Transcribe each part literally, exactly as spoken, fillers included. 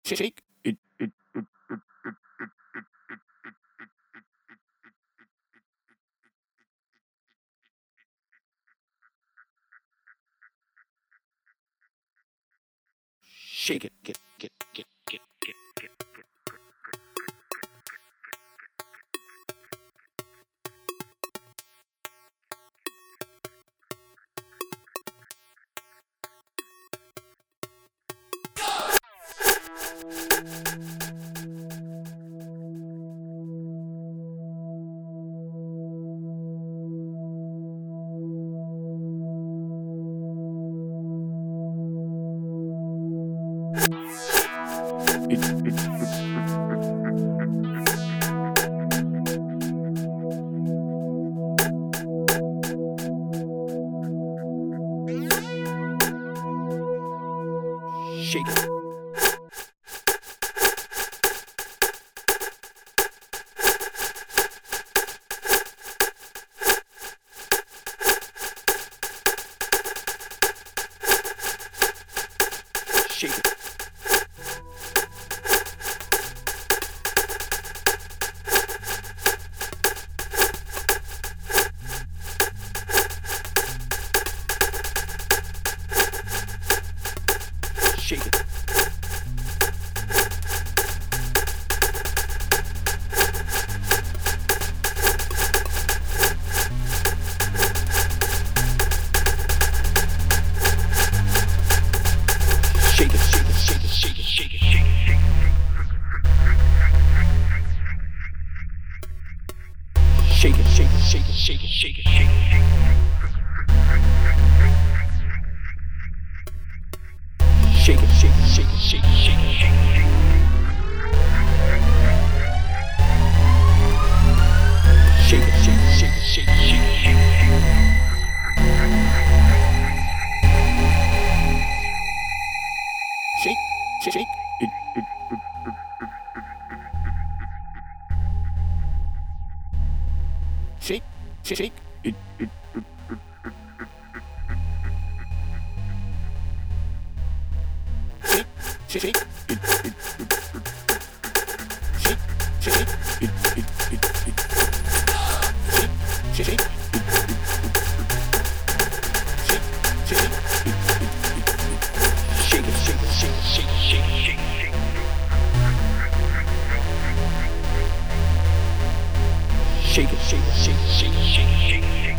shake it, it, shake it, get, get, get, get, get, get, get. It, it, shake it. Shake it. Shake it. Shake it, shake it, shake it, shake it, shake it, shake it, shake it. Shake it, shake it, shake it, shake it, shake it, shake it, shake it. Shake it, shake it, shake it, shake it, shake it, shake it. Shake it, shake it, shake it, shake it, shake it, shake it. Shake, shake, shake it, it, it, shake, shake, shake it, it, shake, shake, shake it, it, shake, shake it, it, it, it, shake, shake, shake it, shake, shake it, shake it, shake it, shake it, shake it, shake it, shake it, shake it. Shake it, shake it, shake it, shake it, shake it, shake it, shake it.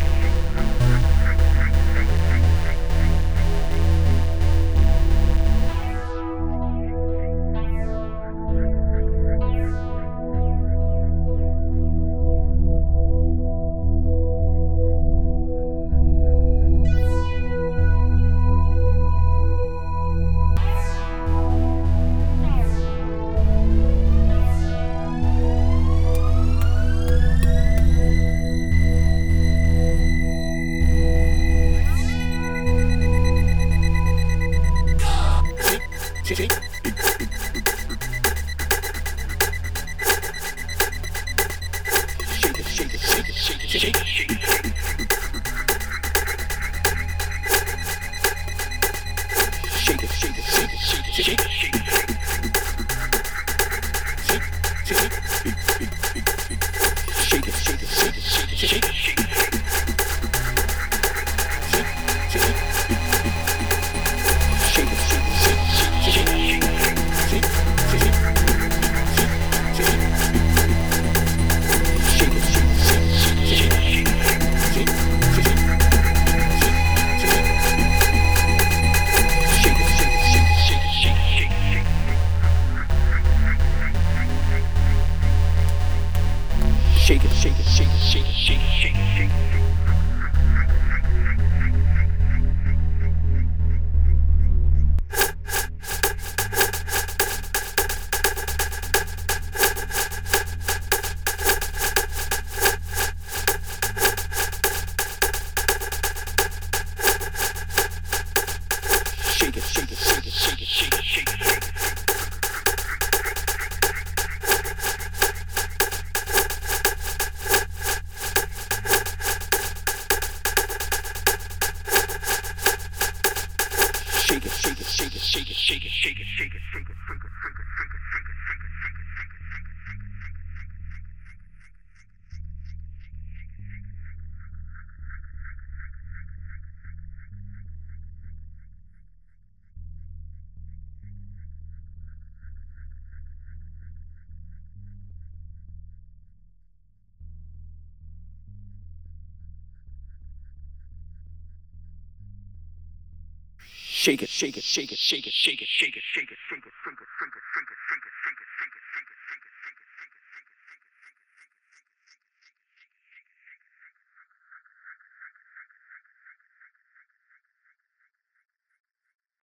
Shake, shake it, it, shake it, shake it, shake it, shake it, shake it, shake it. Shake it, shake it, shake it, shake it, shake it, shake it. Shake, shake it, it, it, it, it. Shake it, shake it, shake it, shake it, shake it, shake it. Shake it, shake it, shake it, shake it, shake it. Shake it, shake it, shake it, shake it, shake it, shake it, shake it, shake it.